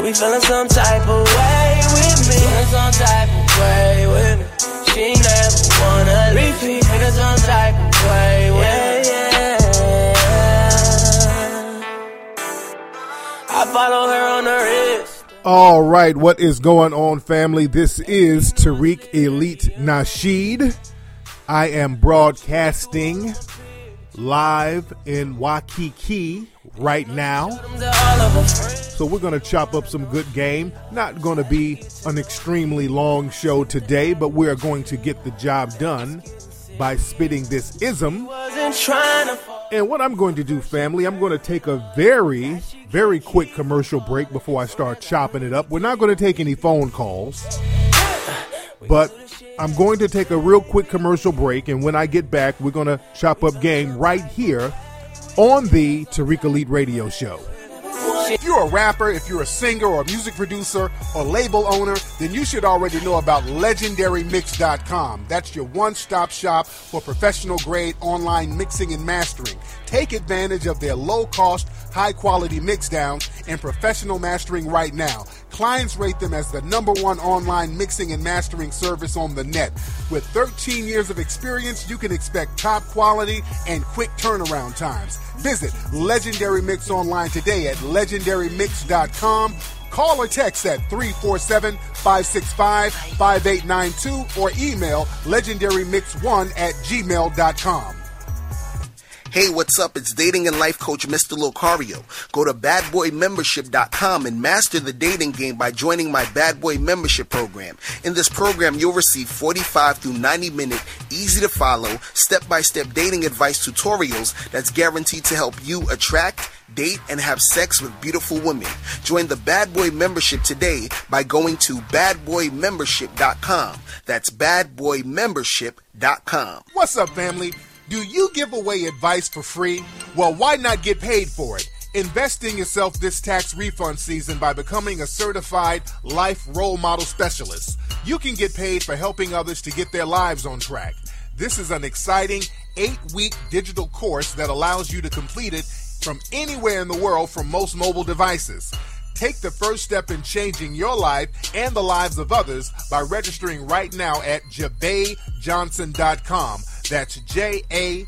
be feeling some type of way with me. Feeling some type of way with me. She never wanna repeat. Feeling some type of way with me. I follow her on the wrist. All right, what is going on, family? This is Tariq Elite Nasheed. I am broadcasting live in Waikiki right now. So we're going to chop up some good game. Not going to be an extremely long show today, but we're going to get the job done by spitting this ism. And what I'm going to do, family, I'm going to take a very, very quick commercial break before I start chopping it up. We're not going to take any phone calls, but I'm going to take a real quick commercial break, and when I get back, we're going to chop up game right here on the Tariq Elite Radio Show. If you're a rapper, if you're a singer or a music producer or label owner, then you should already know about LegendaryMix.com. That's your one-stop shop for professional-grade online mixing and mastering. Take advantage of their low-cost, high-quality mixdowns and professional mastering right now. Clients rate them as the #1 online mixing and mastering service on the net. With 13 years of experience, you can expect top quality and quick turnaround times. Visit Legendary Mix online today at LegendaryMix.com. Call or text at 347-565-5892 or email legendarymix1@gmail.com. Hey, what's up? It's dating and life coach Mr. Locario. Go to badboymembership.com and master the dating game by joining my Bad Boy Membership program. In this program, you'll receive 45 through 90-minute, easy-to-follow, step-by-step dating advice tutorials that's guaranteed to help you attract, date, and have sex with beautiful women. Join the Bad Boy Membership today by going to badboymembership.com. That's badboymembership.com. What's up, family? Do you give away advice for free? Well, why not get paid for it? Invest in yourself this tax refund season by becoming a certified life role model specialist. You can get paid for helping others to get their lives on track. This is an exciting 8-week digital course that allows you to complete it from anywhere in the world from most mobile devices. Take the first step in changing your life and the lives of others by registering right now at JabayJohnson.com. That's JAVAY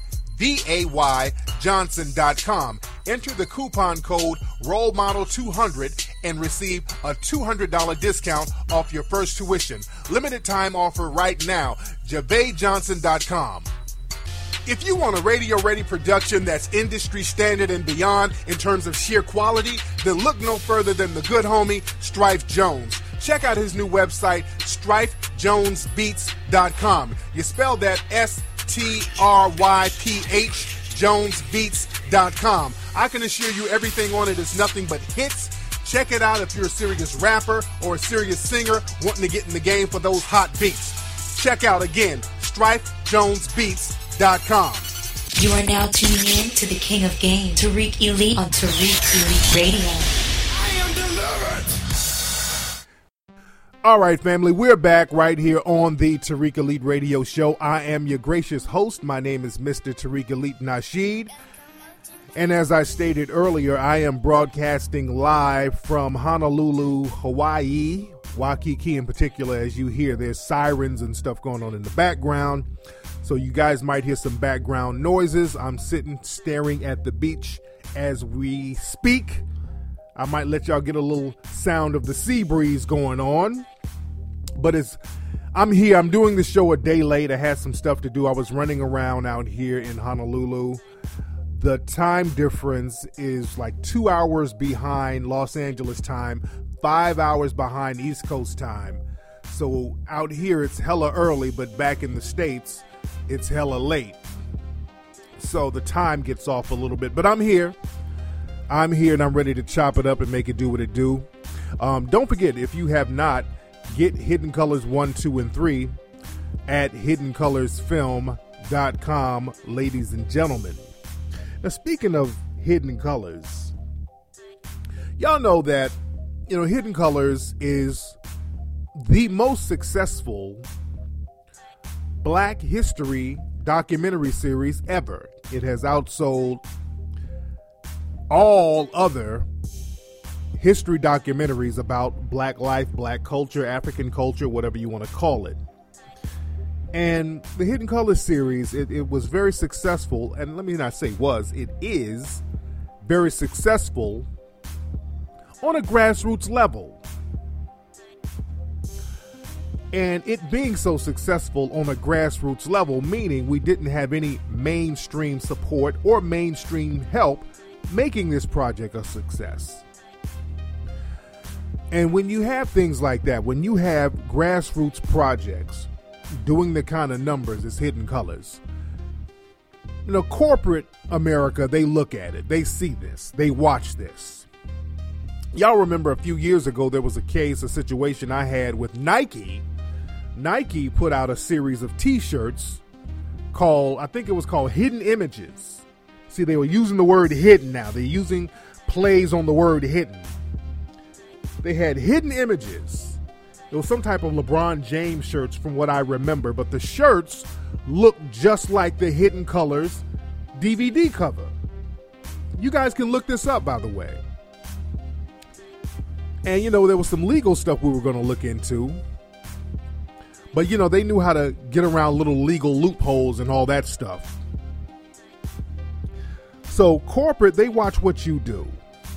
Johnson.com. Enter the coupon code ROLEMODEL200 and receive a $200 discount off your first tuition. Limited time offer right now. JabayJohnson.com. If you want a radio-ready production that's industry standard and beyond in terms of sheer quality, then look no further than the good homie, Strife Jones. Check out his new website, StrifeJonesBeats.com. You spell that STRYPH, JonesBeats.com. I can assure you everything on it is nothing but hits. Check it out if you're a serious rapper or a serious singer wanting to get in the game for those hot beats. Check out again, StrifeJonesBeats.com. You are now tuning in to the King of Game, Tariq Elite on Tariq Elite Radio. I am delivered. All right, family, we're back right here on the Tariq Elite Radio Show. I am your gracious host. My name is Mr. Tariq Elite Nasheed. And as I stated earlier, I am broadcasting live from Honolulu, Hawaii, Waikiki in particular. As you hear, there's sirens and stuff going on in the background. So you guys might hear some background noises. I'm sitting staring at the beach as we speak. I might let y'all get a little sound of the sea breeze going on. But I'm here. I'm doing the show a day late. I had some stuff to do. I was running around out here in Honolulu. The time difference is like 2 hours behind Los Angeles time, 5 hours behind East Coast time. So out here it's hella early, but back in the States, it's hella late. So the time gets off a little bit, but I'm here and I'm ready to chop it up and make it do what it do. Don't forget, if you have not, get Hidden Colors 1, 2, and 3 at HiddenColorsFilm.com, ladies and gentlemen. Now, speaking of Hidden Colors, y'all know that, Hidden Colors is the most successful Black history documentary series ever. It has outsold all other history documentaries about black life, black culture, African culture, whatever you want to call it. And the Hidden Colors series, it was very successful. And let me not say was, it is very successful on a grassroots level. And it being so successful on a grassroots level, meaning we didn't have any mainstream support or mainstream help making this project a success. And when you have things like that, when you have grassroots projects doing the kind of numbers as Hidden Colors, you know, corporate America, they look at it, they see this, they watch this. Y'all remember a few years ago, there was a situation I had with Nike. Nike put out a series of t-shirts called, I think it was called Hidden Images. See, they were using the word hidden now. They're using plays on the word hidden. They had hidden images. It was some type of LeBron James shirts from what I remember, but the shirts looked just like the Hidden Colors DVD cover. You guys can look this up, by the way. And, you know, there was some legal stuff we were going to look into. But, you know, they knew how to get around little legal loopholes and all that stuff. So corporate, they watch what you do.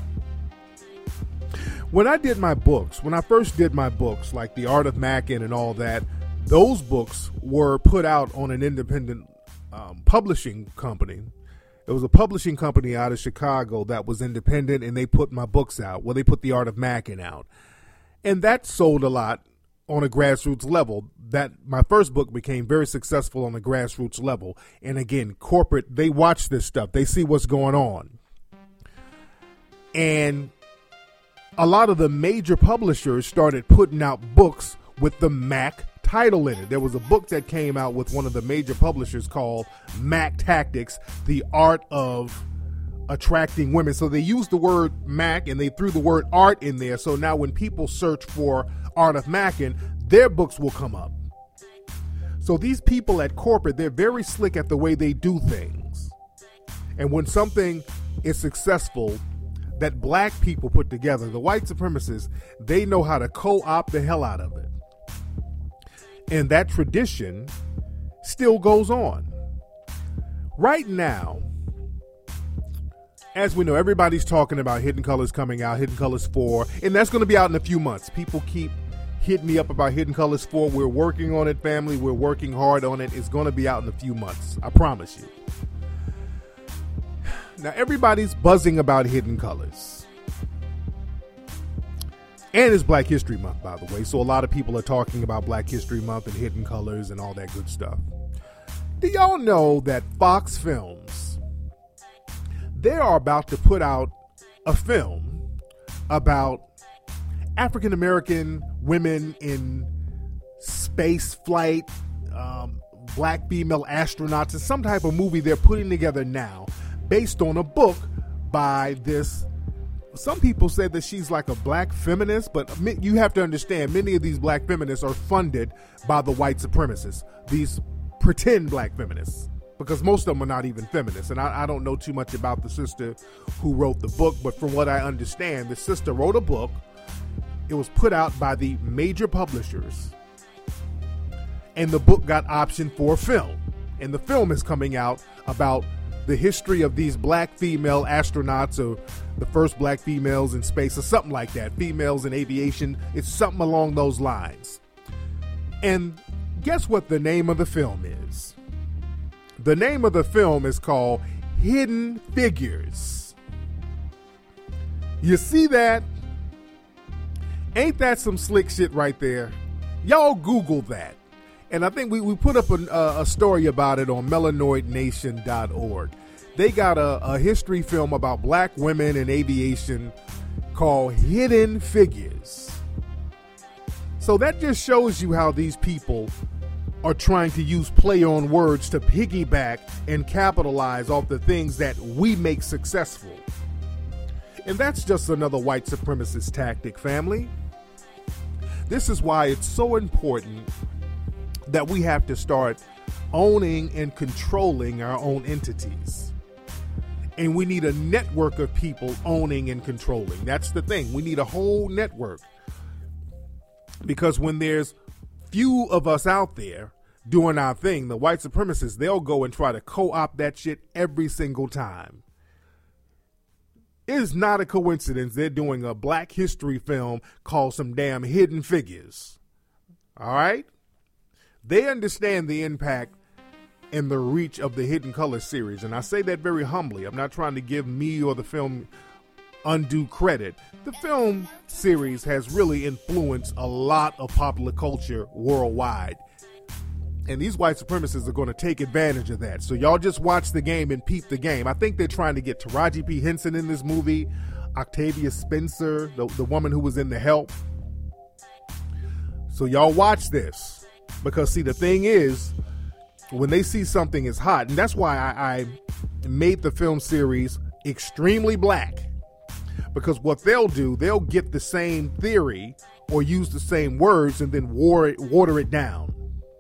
When I did my books, when I first did my books, like The Art of Mackin and all that, those books were put out on an independent publishing company. It was a publishing company out of Chicago that was independent, and they put my books out. Well, they put The Art of Mackin out. And that sold a lot on a grassroots level. That my first book became very successful on a grassroots level. And again, corporate, they watch this stuff. They see what's going on. And a lot of the major publishers started putting out books with the Mac title in it. There was a book that came out with one of the major publishers called Mac Tactics, The Art of Attracting Women. So they used the word Mac and they threw the word art in there. So now when people search for Art of Mackin, their books will come up. So these people at corporate, they're very slick at the way they do things. And when something is successful that black people put together, the white supremacists, they know how to co-opt the hell out of it. And that tradition still goes on. Right now, as we know, everybody's talking about Hidden Colors coming out, Hidden Colors 4, and that's going to be out in a few months. People keep hitting me up about Hidden Colors 4. We're working on it, family. We're working hard on it. It's going to be out in a few months. I promise you. Now, everybody's buzzing about Hidden Colors. And it's Black History Month, by the way. So a lot of people are talking about Black History Month and Hidden Colors and all that good stuff. Do y'all know that Fox Films, they are about to put out a film about African American women in space flight, black female astronauts? It's some type of movie they're putting together now based on a book by this. Some people say that she's like a black feminist, but you have to understand, many of these black feminists are funded by the white supremacists, these pretend black feminists, because most of them are not even feminists. And I don't know too much about the sister who wrote the book, but from what I understand, the sister wrote a book. It was put out by the major publishers, and the book got optioned for a film. And the film is coming out about the history of these black female astronauts, or the first black females in space, or something like that. Females in aviation. It's something along those lines. And guess what the name of the film is? The name of the film is called Hidden Figures. You see that? Ain't that some slick shit right there? Y'all Google that. And I think we put up a story about it on melanoidnation.org. They got a history film about black women in aviation called Hidden Figures. So that just shows you how these people are trying to use play on words to piggyback and capitalize off the things that we make successful. And that's just another white supremacist tactic, family. This is why it's so important that we have to start owning and controlling our own entities. And we need a network of people owning and controlling. That's the thing. We need a whole network. Because when there's few of us out there doing our thing, the white supremacists, they'll go and try to co-opt that shit every single time. It is not a coincidence they're doing a Black history film called some damn Hidden Figures. All right? They understand the impact and the reach of the Hidden Colors series. And I say that very humbly. I'm not trying to give me or the film undue credit. The film series has really influenced a lot of popular culture worldwide. And these white supremacists are going to take advantage of that. So y'all just watch the game and peep the game. I think they're trying to get Taraji P. Henson in this movie, Octavia Spencer, the woman who was in The Help. So y'all watch this. Because see, the thing is, when they see something is hot, and that's why I made the film series extremely black. Because what they'll do, they'll get the same theory or use the same words and then water it down.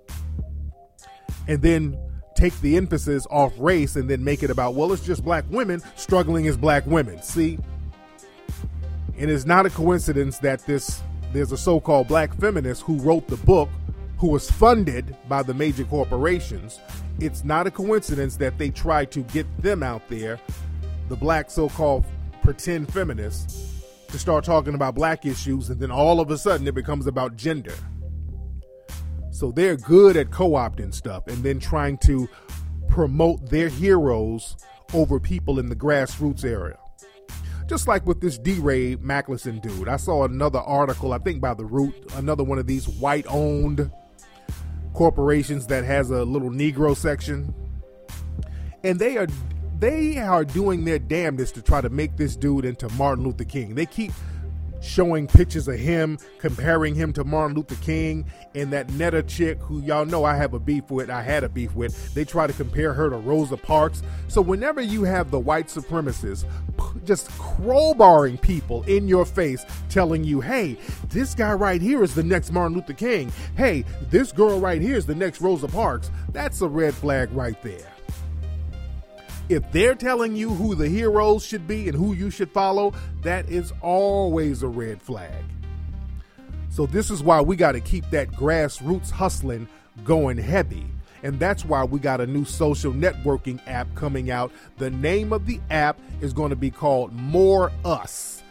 And then take the emphasis off race and then make it about, well, it's just black women struggling as black women. See? And it's not a coincidence that there's a so-called black feminist who wrote the book, who was funded by the major corporations. It's not a coincidence that they try to get them out there, the black so-called pretend feminists, to start talking about black issues, and then all of a sudden it becomes about gender. So they're good at co-opting stuff and then trying to promote their heroes over people in the grassroots area. Just like with this DeRay Macklison dude. I saw another article, I think by The Root, another one of these white-owned corporations that has a little Negro section. And they are doing their damnedest to try to make this dude into Martin Luther King. They keep showing pictures of him, comparing him to Martin Luther King, and that Netta chick who y'all know I had a beef with, they try to compare her to Rosa Parks. So whenever you have the white supremacists just crowbarring people in your face, telling you, hey, this guy right here is the next Martin Luther King. Hey, this girl right here is the next Rosa Parks. That's a red flag right there. If they're telling you who the heroes should be and who you should follow, that is always a red flag. So this is why we got to keep that grassroots hustling going heavy. And that's why we got a new social networking app coming out. The name of the app is going to be called More Us.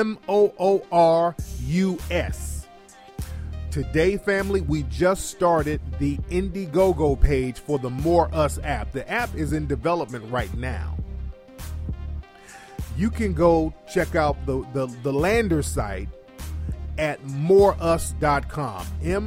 MOORUS. Today, family, we just started the Indiegogo page for the More Us app. The app is in development right now. You can go check out the lander site at moreus.com.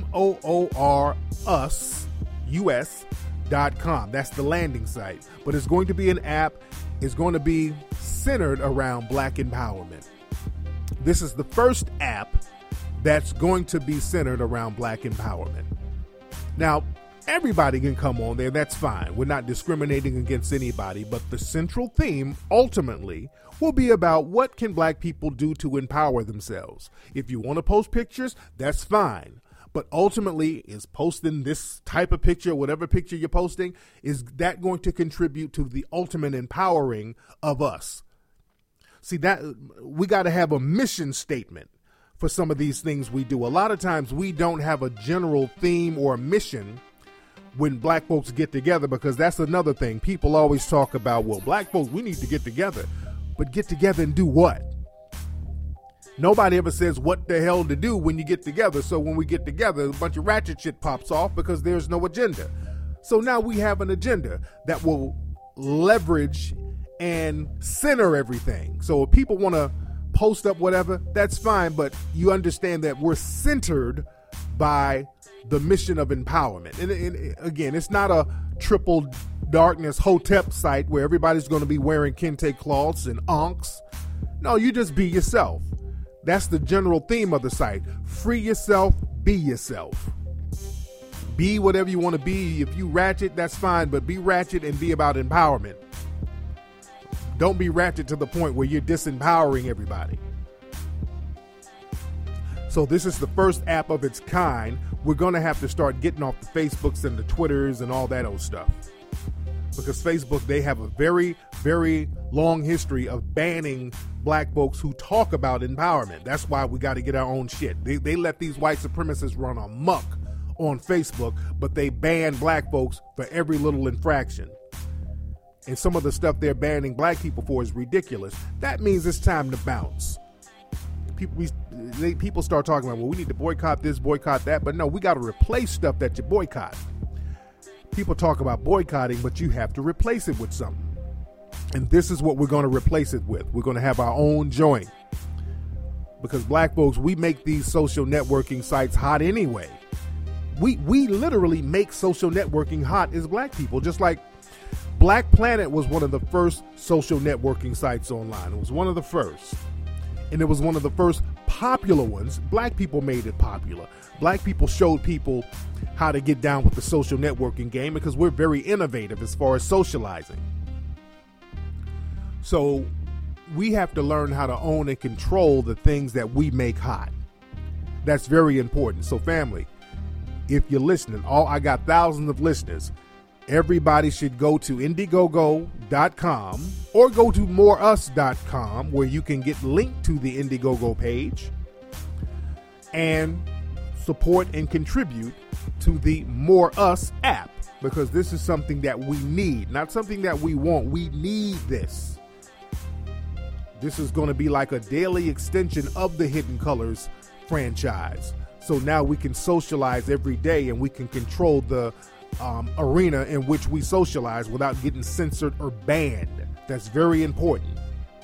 MOORUS.com. That's the landing site. But it's going to be an app. It's going to be centered around black empowerment. This is the first app that's going to be centered around black empowerment. Now, everybody can come on there. That's fine. We're not discriminating against anybody. But the central theme, ultimately, will be about what can black people do to empower themselves. If you want to post pictures, that's fine. But ultimately, is posting this type of picture, whatever picture you're posting, is that going to contribute to the ultimate empowering of us? See, that we got to have a mission statement for some of these things we do. A lot of times we don't have a general theme or a mission when black folks get together, because that's another thing. People always talk about, well, black folks, we need to get together. But get together and do what? Nobody ever says what the hell to do when you get together. So when we get together, a bunch of ratchet shit pops off because there's no agenda. So now we have an agenda that will leverage and center everything. So if people want to post up whatever, that's fine, but you understand that we're centered by the mission of empowerment. And again, it's not a triple darkness Hotep site where everybody's going to be wearing kente cloths and ankhs. No, you just be yourself. That's the general theme of the site. Free yourself, be yourself. Be whatever you want to be. If you ratchet, that's fine, but be ratchet and be about empowerment. Don't be ratchet to the point where you're disempowering everybody. So this is the first app of its kind. We're going to have to start getting off the Facebooks and the Twitters and all that old stuff. Because Facebook, they have a very very long history of banning black folks who talk about empowerment. That's why we got to get our own shit. They let these white supremacists run amok on Facebook, but they ban black folks for every little infraction. And some of the stuff they're banning black people for is ridiculous. That means it's time to bounce. People start talking about, well, we need to boycott this, boycott that. But no, we got to replace stuff that you boycott. People talk about boycotting, but you have to replace it with something. And this is what we're going to replace it with. We're going to have our own joint. Because black folks, we make these social networking sites hot anyway. We literally make social networking hot as black people. Just like Black Planet was one of the first social networking sites online. It was one of the first. And it was one of the first popular ones. Black people made it popular. Black people showed people how to get down with the social networking game because we're very innovative as far as socializing. So we have to learn how to own and control the things that we make hot. That's very important. So family, if you're listening, I got thousands of listeners. Everybody should go to Indiegogo.com or go to moreus.com where you can get linked to the Indiegogo page and support and contribute to the More Us app, because this is something that we need, not something that we want. We need this. This is going to be like a daily extension of the Hidden Colors franchise. So now we can socialize every day and we can control the arena in which we socialize without getting censored or banned. That's very important.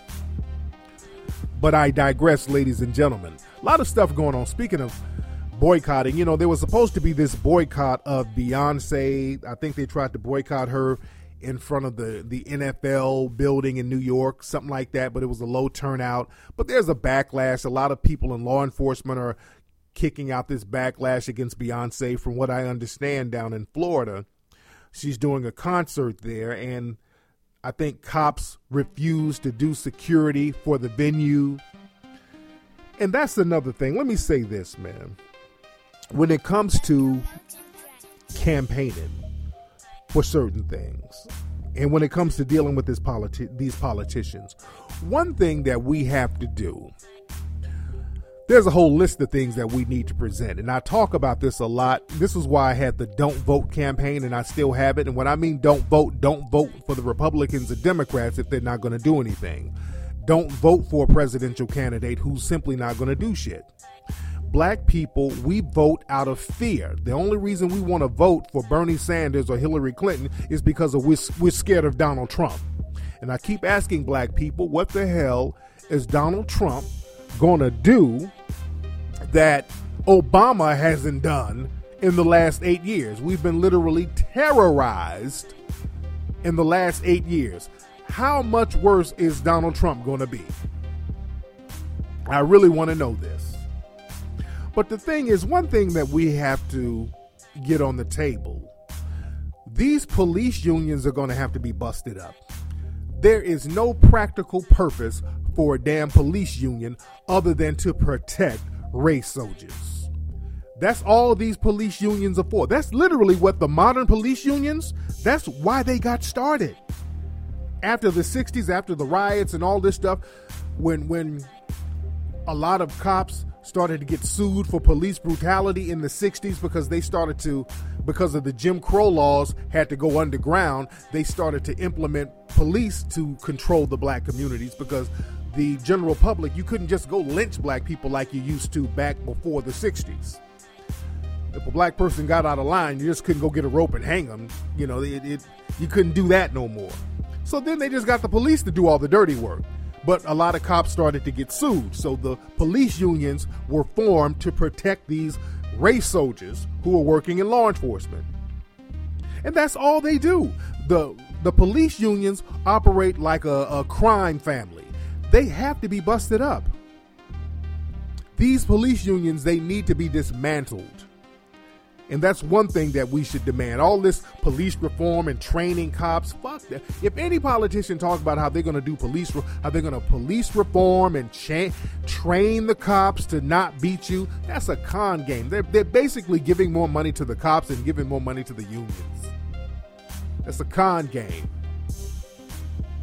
But I digress, ladies and gentlemen. A lot of stuff going on. Speaking of boycotting, you know, there was supposed to be this boycott of Beyonce. I think they tried to boycott her in front of the NFL building in New York, something like that, but it was a low turnout. But there's a backlash. A lot of people in law enforcement are kicking out this backlash against Beyonce. From what I understand, down in Florida, she's doing a concert there, and I think cops refused to do security for the venue. And that's another thing. Let me say this, man. When it comes to campaigning for certain things, and when it comes to dealing with these politicians, one thing that we have to do, there's a whole list of things that we need to present. And I talk about this a lot. This is why I had the Don't Vote campaign, and I still have it. And when I mean don't vote for the Republicans or Democrats if they're not going to do anything. Don't vote for a presidential candidate who's simply not going to do shit. Black people, we vote out of fear. The only reason we want to vote for Bernie Sanders or Hillary Clinton is because we're scared of Donald Trump. And I keep asking black people, what the hell is Donald Trump going to do that Obama hasn't done in the last 8 years? We've been literally terrorized in the last 8 years. How much worse is Donald Trump going to be? I really want to know this. But the thing is, one thing that we have to get on the table, these police unions are going to have to be busted up. There is no practical purpose for a damn police union other than to protect race soldiers. That's all these police unions are for. That's literally what the modern police unions, that's why they got started. After the 60s, after the riots and all this stuff, when a lot of cops started to get sued for police brutality in the 60s because of the Jim Crow laws had to go underground, they started to implement police to control the black communities, because the general public, you couldn't just go lynch black people like you used to back before the 60s. If a black person got out of line, you just couldn't go get a rope and hang them. You know, you couldn't do that no more. So then they just got the police to do all the dirty work. But a lot of cops started to get sued. So the police unions were formed to protect these race soldiers who are working in law enforcement. And that's all they do. The police unions operate like a crime family. They have to be busted up. These police unions, they need to be dismantled. And that's one thing that we should demand. All this police reform and training cops, fuck that. If any politician talks about how they're going to do how they're going to police reform and train the cops to not beat you, that's a con game. They're basically giving more money to the cops and giving more money to the unions. That's a con game.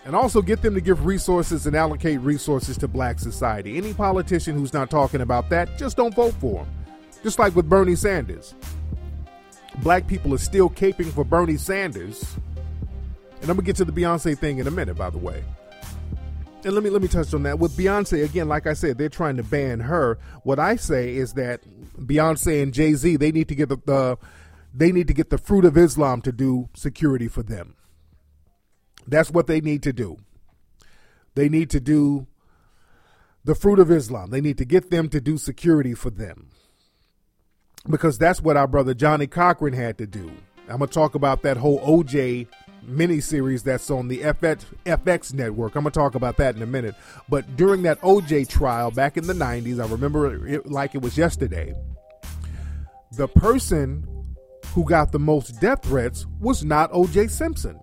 And also get them to give resources and allocate resources to black society. Any politician who's not talking about that, just don't vote for him. Just like with Bernie Sanders. Black people are still caping for Bernie Sanders. And I'm going to get to the Beyonce thing in a minute, by the way. And let me touch on that. With Beyonce, again, like I said, they're trying to ban her. What I say is that Beyonce and Jay-Z, they need to get the Fruit of Islam to do security for them. That's what they need to do. They need to do the Fruit of Islam. They need to get them to do security for them. Because that's what our brother Johnny Cochran had to do. I'm going to talk about that whole OJ miniseries that's on the FX network. I'm going to talk about that in a minute. But during that OJ trial back in the 90s, I remember it like it was yesterday, the person who got the most death threats was not OJ Simpson.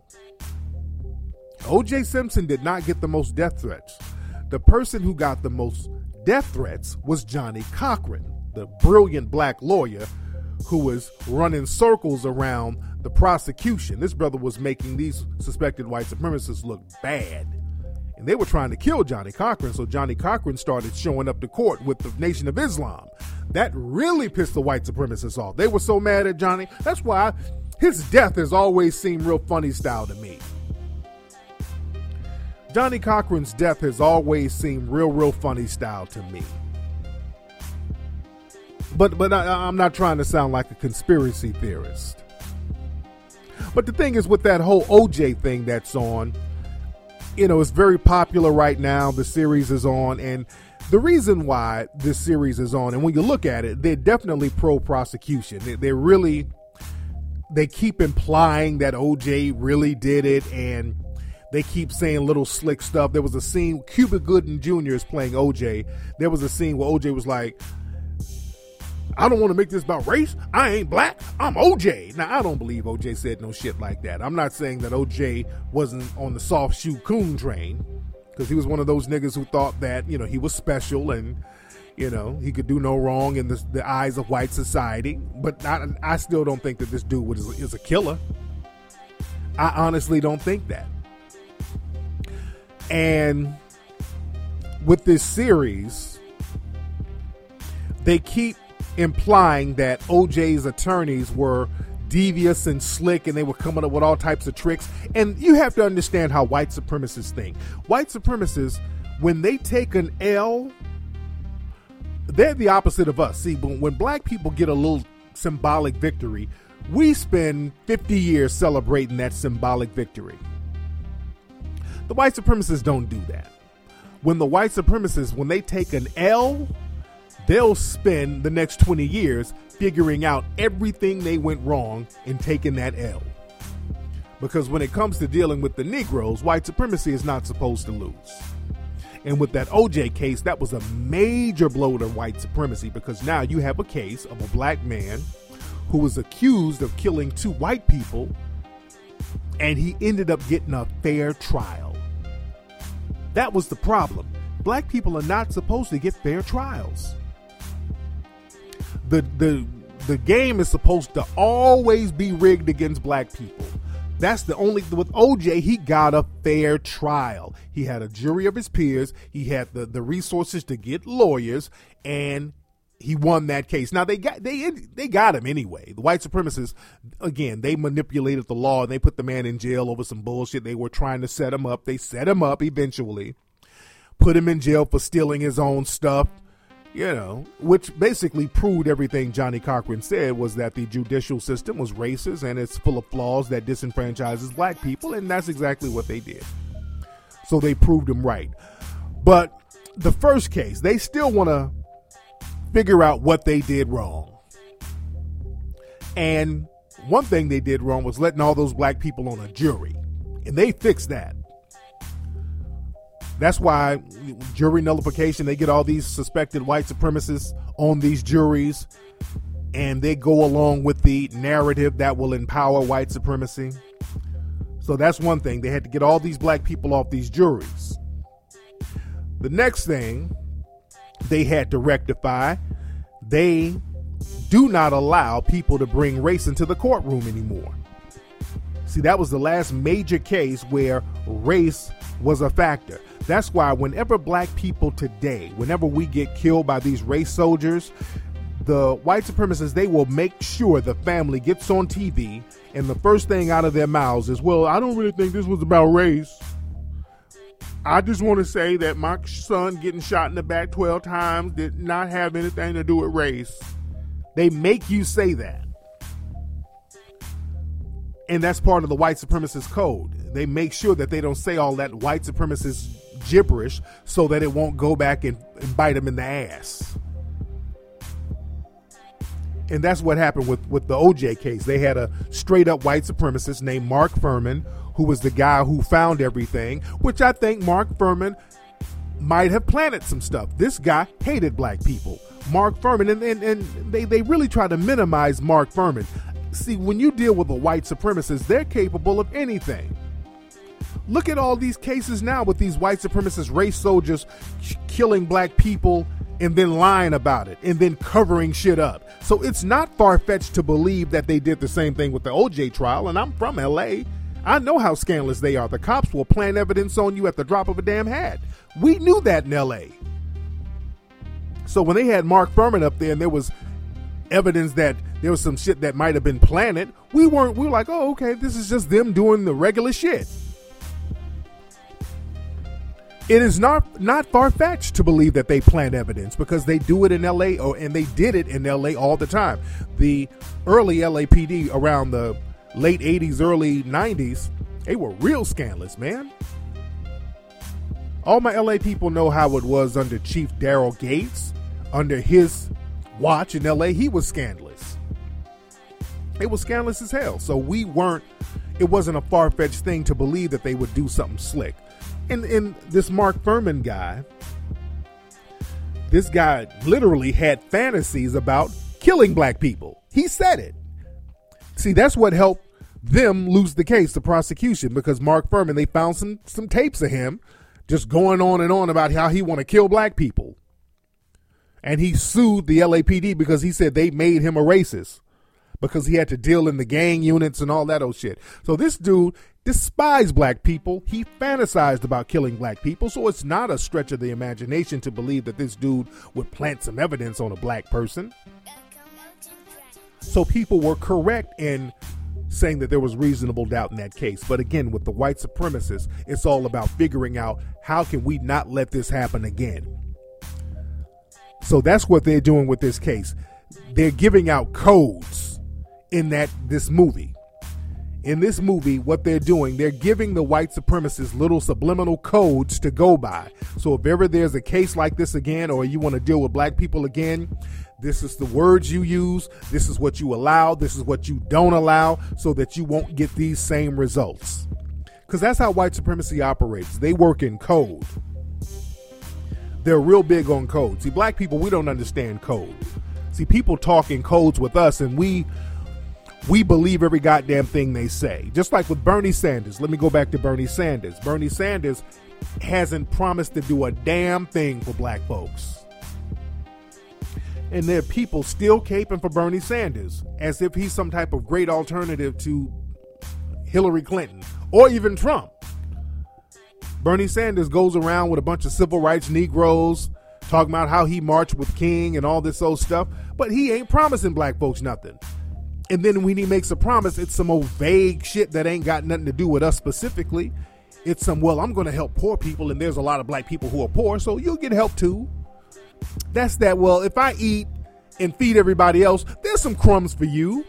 OJ Simpson did not get the most death threats. The person who got the most death threats was Johnny Cochran, the brilliant black lawyer who was running circles around the prosecution. This brother was making these suspected white supremacists look bad. And they were trying to kill Johnny Cochran, so Johnny Cochran started showing up to court with the Nation of Islam. That really pissed the white supremacists off. They were so mad at Johnny. That's why his death has always seemed real funny style to me. Johnny Cochran's death has always seemed real funny style to me. But I'm not trying to sound like a conspiracy theorist. But the thing is, with that whole OJ thing that's on, it's very popular right now. The series is on, and the reason why this series is on, and when you look at it, they're definitely pro-prosecution. They keep implying that OJ really did it, and they keep saying little slick stuff. There was a scene, Cuba Gooding Jr. is playing OJ. There was a scene where OJ was like, I don't want to make this about race. I ain't black. I'm OJ. Now, I don't believe OJ said no shit like that. I'm not saying that OJ wasn't on the soft shoe coon train, because he was one of those niggas who thought that, he was special and, he could do no wrong in the eyes of white society. But I still don't think that this dude is a killer. I honestly don't think that. And with this series, they keep implying that OJ's attorneys were devious and slick and they were coming up with all types of tricks. And you have to understand how white supremacists think. White supremacists, when they take an L, they're the opposite of us. See, when black people get a little symbolic victory, we spend 50 years celebrating that symbolic victory. The white supremacists don't do that. When the white supremacists, when they take an L, they'll spend the next 20 years figuring out everything they went wrong in taking that L. Because when it comes to dealing with the Negroes, white supremacy is not supposed to lose. And with that OJ case, that was a major blow to white supremacy, because now you have a case of a black man who was accused of killing 2 white people, and he ended up getting a fair trial. That was the problem. Black people are not supposed to get fair trials. The game is supposed to always be rigged against black people. That's the only, with OJ, he got a fair trial. He had a jury of his peers. He had the resources to get lawyers, and he won that case. Now they got him anyway. The white supremacists, again, they manipulated the law and they put the man in jail over some bullshit. They were trying to set him up. They set him up eventually, put him in jail for stealing his own stuff. Which basically proved everything Johnny Cochran said, was that the judicial system was racist and it's full of flaws that disenfranchises black people, and that's exactly what they did. So they proved him right. But the first case, they still want to figure out what they did wrong. And one thing they did wrong was letting all those black people on a jury, and they fixed that. That's why jury nullification, they get all these suspected white supremacists on these juries, and they go along with the narrative that will empower white supremacy. So that's one thing. They had to get all these black people off these juries. The next thing they had to rectify, they do not allow people to bring race into the courtroom anymore. See, that was the last major case where race was a factor. That's why whenever black people today, whenever we get killed by these race soldiers, the white supremacists, they will make sure the family gets on TV and the first thing out of their mouths is, well, I don't really think this was about race. I just want to say that my son getting shot in the back 12 times did not have anything to do with race. They make you say that. And that's part of the white supremacist code. They make sure that they don't say all that white supremacist gibberish so that it won't go back and bite them in the ass. And that's what happened with the OJ case. They had a straight up white supremacist named Mark Fuhrman, who was the guy who found everything, which I think Mark Fuhrman might have planted some stuff. This guy hated black people. Mark Fuhrman, and they really try to minimize Mark Fuhrman. See, when you deal with a white supremacist, they're capable of anything. Look at all these cases now with these white supremacist race soldiers killing black people and then lying about it and then covering shit up. So it's not far-fetched to believe that they did the same thing with the OJ trial, and I'm from LA. I know how scandalous they are. The cops will plant evidence on you at the drop of a damn hat. We knew that in LA. So when they had Mark Fuhrman up there and there was evidence that there was some shit that might have been planted, we were like, oh, okay, this is just them doing the regular shit. It is not far-fetched to believe that they plant evidence because they do it in LA, and they did it in LA all the time. The early LAPD around the late 80s, early 90s, they were real scandalous, man. All my LA people know how it was under Chief Daryl Gates. Under his watch in LA, he was scandalous. It was scandalous as hell. So it wasn't a far-fetched thing to believe that they would do something slick. And this Mark Fuhrman guy, this guy literally had fantasies about killing black people. He said it. See, that's what helped them lose the case, the prosecution, because Mark Fuhrman, they found some tapes of him just going on and on about how he want to kill black people. And he sued the LAPD because he said they made him a racist because he had to deal in the gang units and all that old shit. So this dude despised black people. He fantasized about killing black people. So it's not a stretch of the imagination to believe that this dude would plant some evidence on a black person. So people were correct in saying that there was reasonable doubt in that case. But again, with the white supremacists, it's all about figuring out how can we not let this happen again. So that's what they're doing with this case. They're giving out codes in this movie. In this movie, what they're doing, they're giving the white supremacists little subliminal codes to go by. So if ever there's a case like this again, or you want to deal with black people again, this is the words you use, this is what you allow, this is what you don't allow, so that you won't get these same results. Because that's how white supremacy operates. They work in code. They're real big on code. See, black people, we don't understand code. See, people talk in codes with us, and we believe every goddamn thing they say. Just like with Bernie Sanders. Let me go back to Bernie Sanders. Bernie Sanders hasn't promised to do a damn thing for black folks. And there are people still caping for Bernie Sanders as if he's some type of great alternative to Hillary Clinton or even Trump. Bernie Sanders goes around with a bunch of civil rights Negroes talking about how he marched with King and all this old stuff, but he ain't promising black folks nothing. And then when he makes a promise, it's some old vague shit that ain't got nothing to do with us specifically. It's some, well, I'm going to help poor people, and there's a lot of black people who are poor, so you'll get help too. That's that, well, if I eat and feed everybody else, there's some crumbs for you.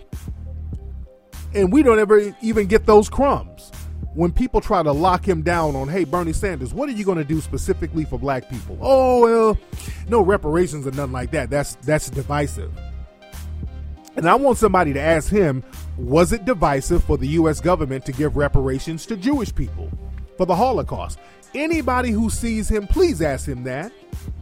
And we don't ever even get those crumbs. When people try to lock him down on, hey, Bernie Sanders, what are you going to do specifically for black people? Oh, well, no reparations or nothing like that. That's divisive. And I want somebody to ask him, was it divisive for the U.S. government to give reparations to Jewish people for the Holocaust? Anybody who sees him, please ask him that.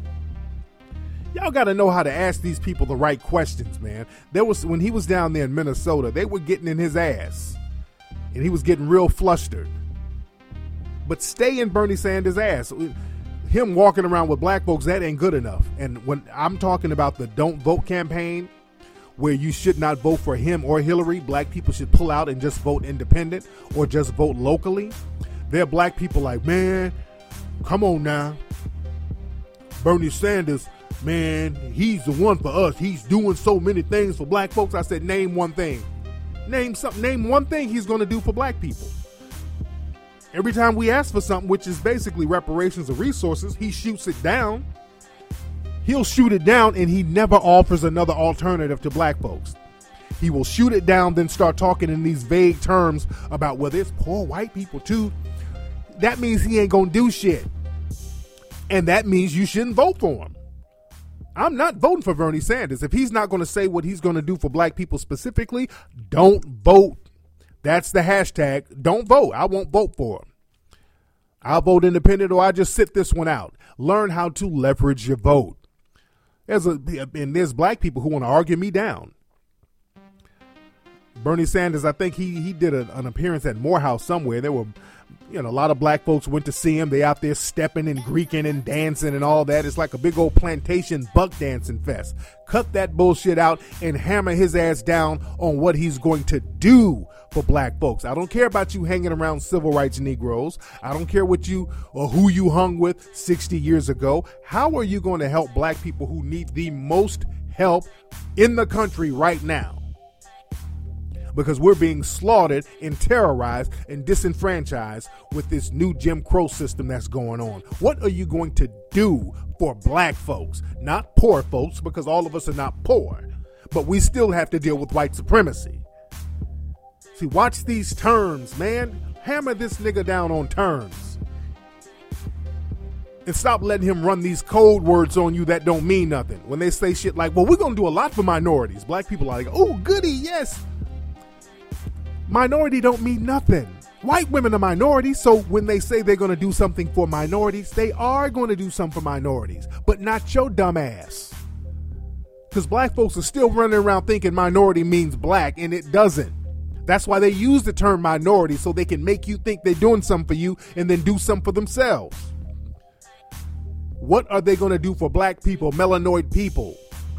Y'all got to know how to ask these people the right questions, man. When he was down there in Minnesota, they were getting in his ass. And he was getting real flustered. But stay in Bernie Sanders' ass. Him walking around with black folks, that ain't good enough. And when I'm talking about the Don't Vote campaign, where you should not vote for him or Hillary. Black people should pull out and just vote independent or just vote locally. There are black people like, man, come on now. Bernie Sanders, man, he's the one for us. He's doing so many things for black folks. I said, name one thing. Name one thing he's going to do for black people. Every time we ask for something, which is basically reparations of resources, he shoots it down. He'll shoot it down, and he never offers another alternative to black folks. He will shoot it down, then start talking in these vague terms about, well, there's poor white people too. That means he ain't going to do shit. And that means you shouldn't vote for him. I'm not voting for Bernie Sanders. If he's not going to say what he's going to do for black people specifically, don't vote. That's the hashtag. Don't vote. I won't vote for him. I'll vote independent, or I just sit this one out. Learn how to leverage your vote. There's black people who want to argue me down. Bernie Sanders, I think he did an appearance at Morehouse somewhere. There were, a lot of black folks went to see him. They out there stepping and Greeking and dancing and all that. It's like a big old plantation buck dancing fest. Cut that bullshit out and hammer his ass down on what he's going to do for black folks. I don't care about you hanging around civil rights Negroes. I don't care what you or who you hung with 60 years ago. How are you going to help black people who need the most help in the country right now? Because we're being slaughtered and terrorized and disenfranchised with this new Jim Crow system that's going on. What are you going to do for black folks? Not poor folks, because all of us are not poor. But we still have to deal with white supremacy. See, watch these terms, man. Hammer this nigga down on terms. And stop letting him run these code words on you that don't mean nothing. When they say shit like, well, we're going to do a lot for minorities. Black people are like, oh, goody, yes. Minority don't mean nothing. White women are minorities, so when they say they're going to do something for minorities, they are going to do something for minorities, but not your dumb ass. Because black folks are still running around thinking minority means black, and it doesn't. That's why they use the term minority, so they can make you think they're doing something for you and then do something for themselves. What are they going to do for black people, melanoid people?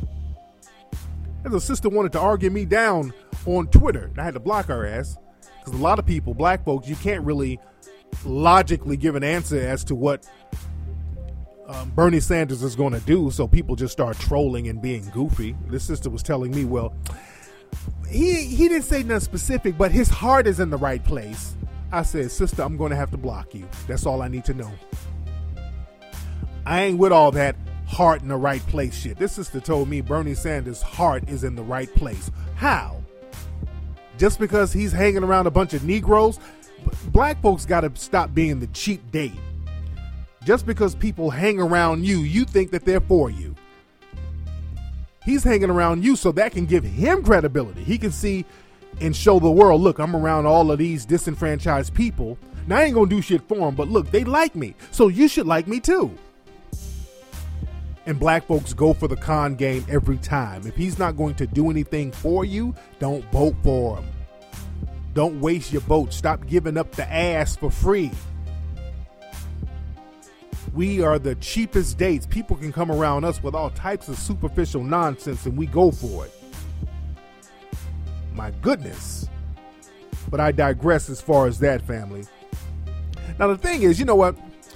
As a sister wanted to argue me down on Twitter, and I had to block her ass, because a lot of people, black folks, you can't really logically give an answer as to what Bernie Sanders is going to do, so people just start trolling and being goofy. This sister was telling me, well, he didn't say nothing specific, but his heart is in the right place. I said, sister, I'm going to have to block you. That's all I need to know. I ain't with all that heart in the right place shit. This sister told me Bernie Sanders' heart is in the right place. How? Just because he's hanging around a bunch of Negroes? Black folks got to stop being the cheap date. Just because people hang around you, you think that they're for you. He's hanging around you so that can give him credibility. He can see and show the world, look, I'm around all of these disenfranchised people. Now, I ain't going to do shit for them, but look, they like me. So you should like me too. And black folks go for the con game every time. If he's not going to do anything for you, don't vote for him. Don't waste your vote. Stop giving up the ass for free. We are the cheapest dates. People can come around us with all types of superficial nonsense and we go for it. My goodness. But I digress as far as that, family. Now the thing is, you know what?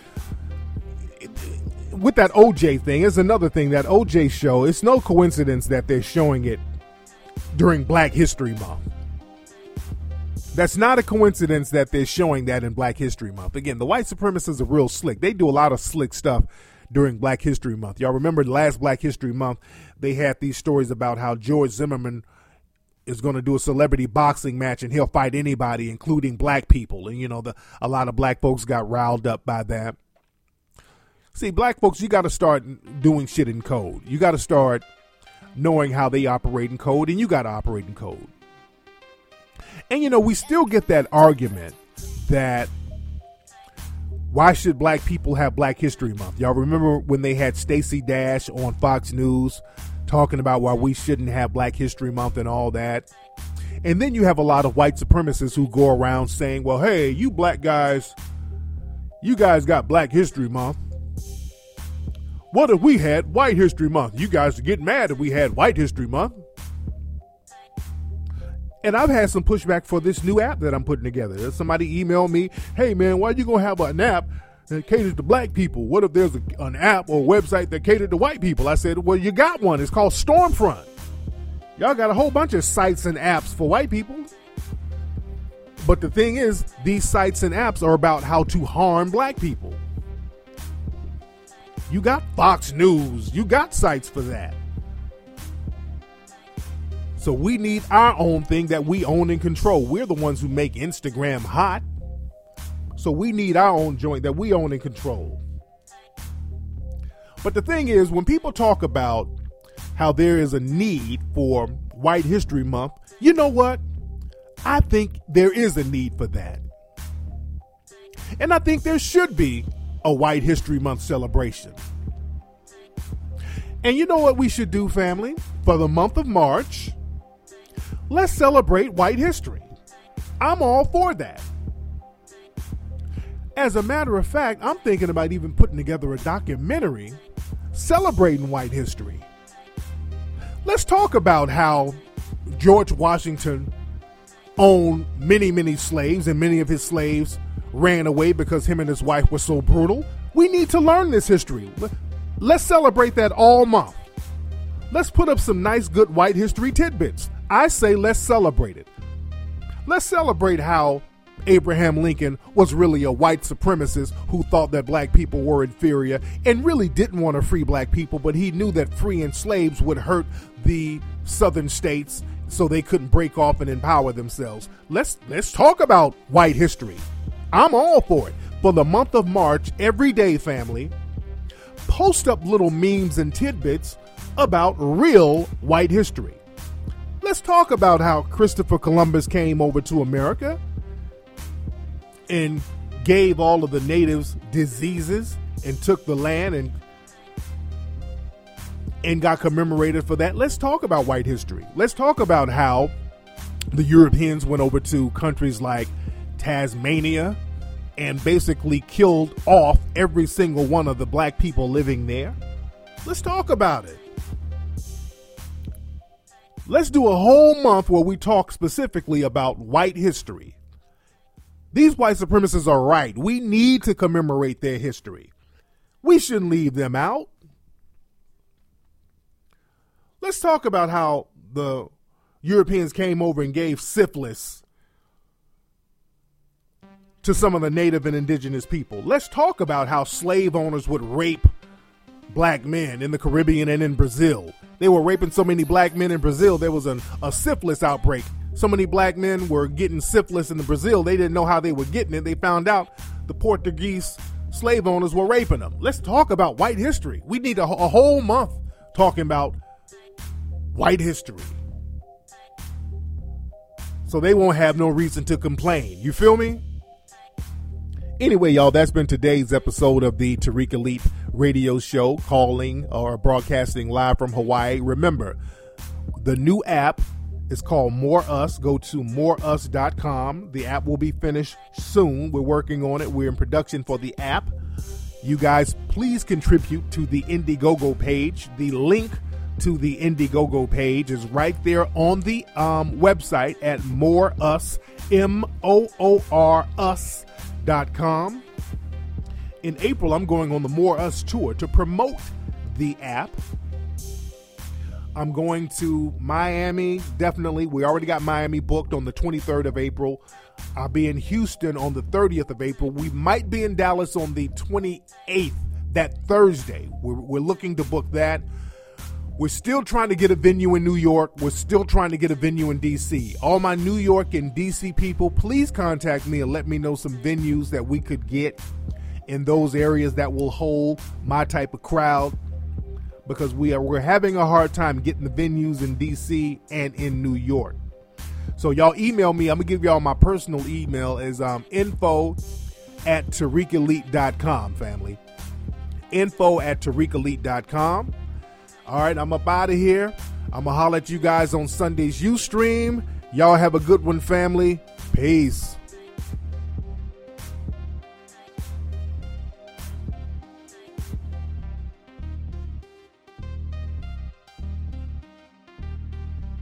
With that OJ thing, is another thing, that OJ show, it's no coincidence that they're showing it during Black History Month. That's not a coincidence that they're showing that in Black History Month. Again, the white supremacists are real slick. They do a lot of slick stuff during Black History Month. Y'all remember the last Black History Month, they had these stories about how George Zimmerman is going to do a celebrity boxing match and he'll fight anybody, including black people. And, a lot of black folks got riled up by that. See, black folks, you got to start doing shit in code. You got to start knowing how they operate in code, and you got to operate in code. And, we still get that argument that why should black people have Black History Month? Y'all remember when they had Stacey Dash on Fox News talking about why we shouldn't have Black History Month and all that? And then you have a lot of white supremacists who go around saying, well, hey, you black guys, you guys got Black History Month. What if we had White History Month? You guys would get mad if we had White History Month. And I've had some pushback for this new app that I'm putting together. Somebody emailed me, hey man, why you gonna have an app that caters to black people? What if there's an app or website that caters to white people? I said, well, you got one. It's called Stormfront. Y'all got a whole bunch of sites and apps for white people. But the thing is, these sites and apps are about how to harm black people. You got Fox News. You got sites for that. So we need our own thing that we own and control. We're the ones who make Instagram hot. So we need our own joint that we own and control. But the thing is, when people talk about how there is a need for White History Month, you know what? I think there is a need for that. And I think there should be a White History Month celebration. And you know what we should do, family? For the month of March, let's celebrate white history. I'm all for that. As a matter of fact, I'm thinking about even putting together a documentary celebrating white history. Let's talk about how George Washington owned many, many slaves, and many of his slaves ran away because him and his wife were so brutal. We need to learn this history. Let's celebrate that all month. Let's put up some nice, good white history tidbits. I say let's celebrate it. Let's celebrate how Abraham Lincoln was really a white supremacist who thought that black people were inferior and really didn't want to free black people, but he knew that freeing slaves would hurt the southern states, so they couldn't break off and empower themselves. Let's talk about white history. I'm all for it. For the month of March, every day, family, post up little memes and tidbits about real white history. Let's talk about how Christopher Columbus came over to America and gave all of the natives diseases and took the land and got commemorated for that. Let's talk about white history. Let's talk about how the Europeans went over to countries like Tasmania and basically killed off every single one of the black people living there. Let's talk about it. Let's do a whole month where we talk specifically about white history. These white supremacists are right. We need to commemorate their history. We shouldn't leave them out. Let's talk about how the Europeans came over and gave syphilis to some of the native and indigenous people. Let's talk about how slave owners would rape black men in the Caribbean and in Brazil. They were raping so many black men in Brazil, there was a syphilis outbreak. So many black men were getting syphilis in Brazil, they didn't know how they were getting it. They found out the Portuguese slave owners were raping them. Let's talk about white history. We need a whole month talking about white history, so they won't have no reason to complain. You feel me? Anyway, y'all, that's been today's episode of the Tariq Elite radio show, calling or broadcasting live from Hawaii. Remember, the new app is called More Us. Go to moreus.com. The app will be finished soon. We're working on it. We're in production for the app. You guys, please contribute to the Indiegogo page. The link to the Indiegogo page is right there on the website at moreus, MOORUS.com. In April, I'm going on the More Us tour to promote the app. I'm going to Miami, definitely. We already got Miami booked on the 23rd of April. I'll be in Houston on the 30th of April. We might be in Dallas on the 28th, that Thursday. We're looking to book that. We're still trying to get a venue in New York. We're still trying to get a venue in D.C. All my New York and D.C. people, please contact me and let me know some venues that we could get in those areas that will hold my type of crowd, because we're having a hard time getting the venues in D.C. and in New York. So y'all email me. I'm going to give y'all my personal email is info@tariqelite.com, family. info@tariqelite.com. All right, I'm up out of here. I'm going to holler at you guys on Sunday's Ustream. Y'all have a good one, family. Peace.